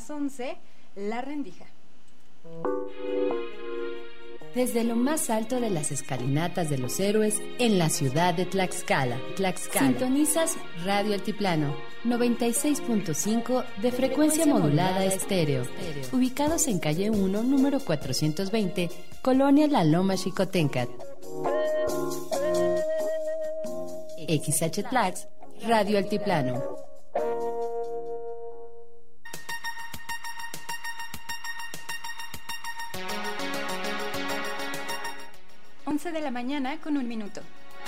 las 11, La Rendija. Desde lo más alto de las escalinatas de los héroes en la ciudad de Tlaxcala. Sintonizas Radio Altiplano, 96.5 de frecuencia modulada estéreo. Ubicados en calle 1, número 420, Colonia La Loma Xicoténcat. XH Tlax, Radio Altiplano. De la mañana con 1 minuto.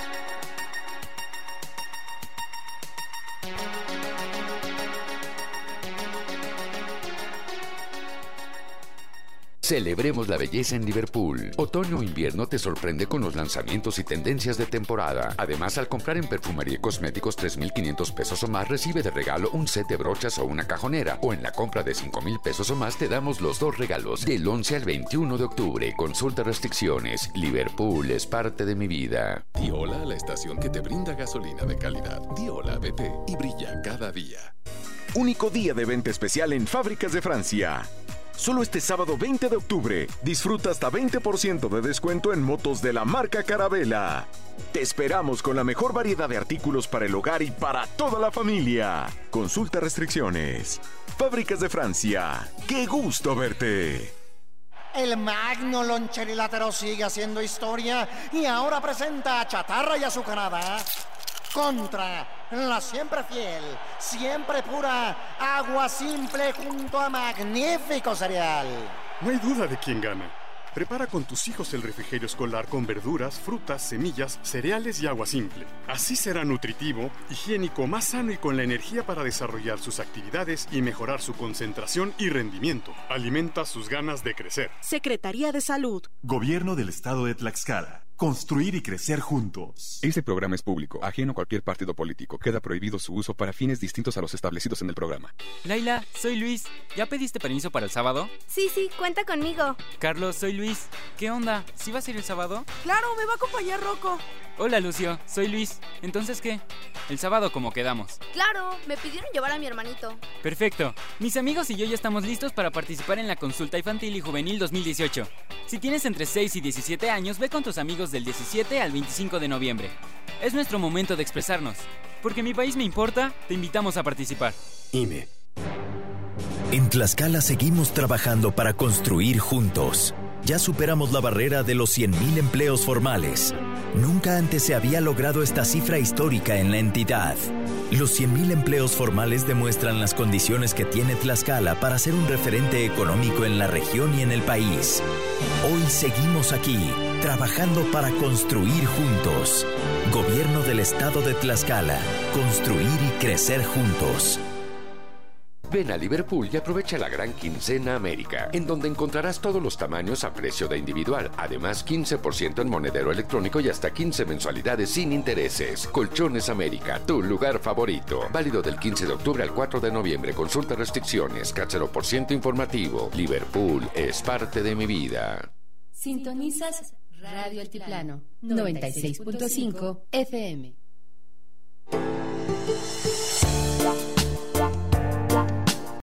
Celebremos la belleza en Liverpool. Otoño o invierno te sorprende con los lanzamientos y tendencias de temporada. Además, al comprar en perfumería y cosméticos 3,500 pesos o más, recibe de regalo un set de brochas o una cajonera. O en la compra de 5,000 pesos o más, te damos los 2 regalos. Del 11 al 21 de octubre. Consulta restricciones. Liverpool es parte de mi vida. Di hola a la estación que te brinda gasolina de calidad. Di hola a BP y brilla cada día. Único día de venta especial en Fábricas de Francia. Solo este sábado 20 de octubre, disfruta hasta 20% de descuento en motos de la marca Carabela. Te esperamos con la mejor variedad de artículos para el hogar y para toda la familia. Consulta restricciones. Fábricas de Francia. ¡Qué gusto verte! El magno loncherilátero sigue haciendo historia y ahora presenta chatarra y azucarada contra la siempre fiel, siempre pura Agua Simple junto a magnífico cereal. No hay duda de quién gana. Prepara con tus hijos el refrigerio escolar con verduras, frutas, semillas, cereales y agua simple. Así será nutritivo, higiénico, más sano y con la energía para desarrollar sus actividades y mejorar su concentración y rendimiento. Alimenta sus ganas de crecer. Secretaría de Salud. Gobierno del Estado de Tlaxcala. Construir y crecer juntos. Este programa es público, ajeno a cualquier partido político. Queda prohibido su uso para fines distintos a los establecidos en el programa. Laila, soy Luis. ¿Ya pediste permiso para el sábado? Sí, cuenta conmigo. Carlos, soy Luis. ¿Qué onda? ¿Sí vas a ir el sábado? Claro, me va a acompañar Rocco. Hola, Lucio. Soy Luis. ¿Entonces qué? El sábado como quedamos. Claro, me pidieron llevar a mi hermanito. Perfecto. Mis amigos y yo ya estamos listos para participar en la consulta infantil y juvenil 2018. Si tienes entre 6 y 17 años, ve con tus amigos del 17 al 25 de noviembre. Es nuestro momento de expresarnos. Porque mi país me importa, te invitamos a participar. INE. En Tlaxcala seguimos trabajando para construir juntos. Ya superamos la barrera de los 100,000 empleos formales. Nunca antes se había logrado esta cifra histórica en la entidad. Los 100,000 empleos formales demuestran las condiciones que tiene Tlaxcala para ser un referente económico en la región y en el país. Hoy seguimos aquí, trabajando para construir juntos. Gobierno del Estado de Tlaxcala. Construir y crecer juntos. Ven a Liverpool y aprovecha la gran quincena América, en donde encontrarás todos los tamaños a precio de individual. Además, 15% en monedero electrónico y hasta 15 mensualidades sin intereses. Colchones América, tu lugar favorito. Válido del 15 de octubre al 4 de noviembre. Consulta restricciones, CAT 0% informativo. Liverpool es parte de mi vida. Sintonizas Radio Altiplano, 96.5 FM.